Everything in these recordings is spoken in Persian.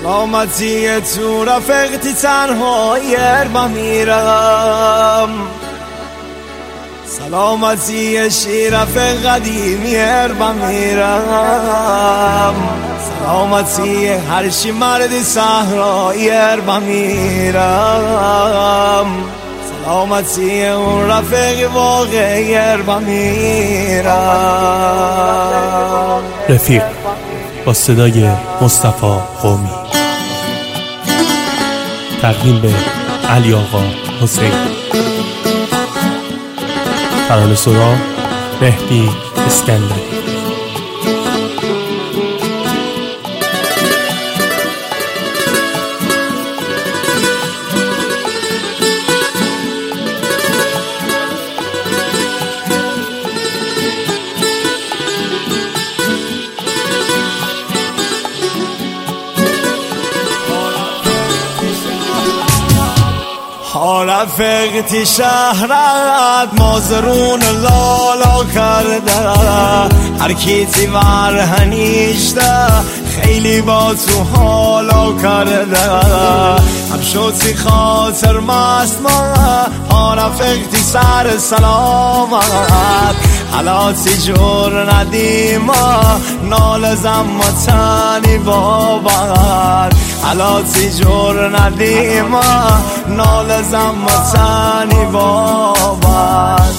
سلامتی تو رفیقتی تنها یربا میرم، سلامتی شیرفق قدیم یربا میرم، سلامتی هرشی مرد صحرا یربا میرم، سلامتی اون رفیق واقع یربا میرم. رفیق با صدای مصطفی قومی، تقدیم به علی آقا حسین، ترانه سرا مهدی اسکندری. رفیقتی شهرت مازرون لالا کرده، هر کیتی ورهنیشته خیلی با تو حالا کرده، هم شدی خاطر مست ما رفیقتی سر سلامت، حالاتی جور ندیم نال زمتنی بابت، حالاتی جور ندیم نال زمتنی بابت.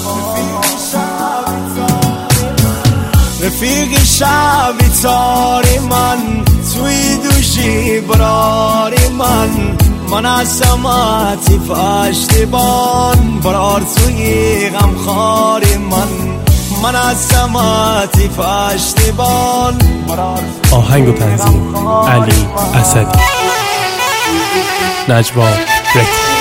رفیق شبی تاری من توی دوشی براری من از سمتی پشتیبان برار توی غمخاری من از سمتی پشتیبان برار. آهنگ و تنظیم علی اسدی، نجوا رکس.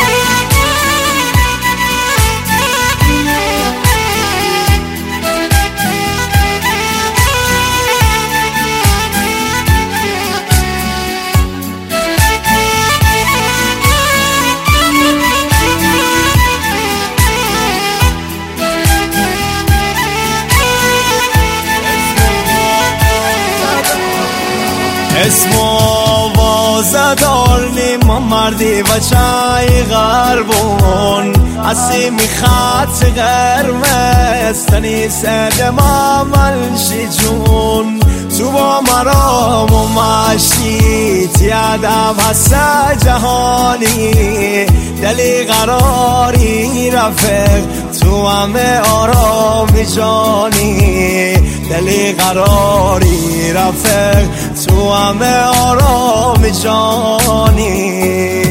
اسم آوازه دارنیم مردی و چای غربون، اسیمی خط قرمز تنیس دما منشی جون، تو با مرام و مشید یادم هست جهانی، دلی قراری رفیق تو همه آرامی جانی، دلی قراری رفیق تو همه آرامی جانی.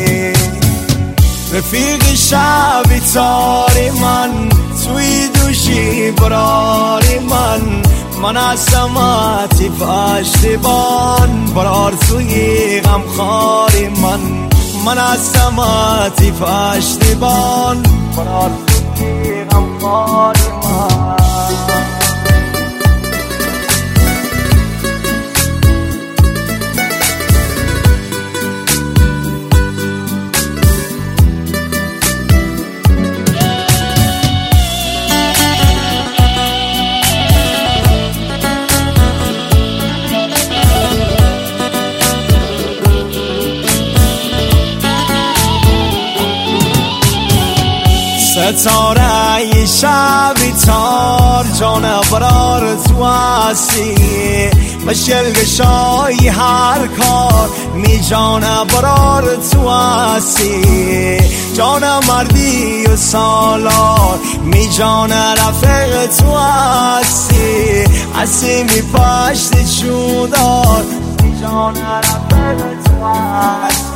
رفیق شبی تاری من توی دوشی براری من از سمتی پشتیبان برار توی غمخاری من از سمتی پشتیبان برار توی غمخاری من. ستاره ای شبی تار جان برار تو هستی، مشلگشایی هر کار می جان برار تو هستی، جان مردی و سالار می جان رفیق تو هستی، هستی می پشت چودار می جان رفیق تو هستی.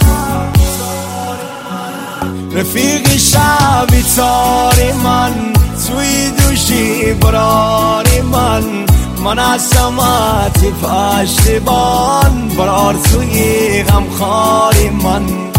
رفیق شبی تاری من توی دوشی براری من از سمتی پشتیبان برار توی غمخاری من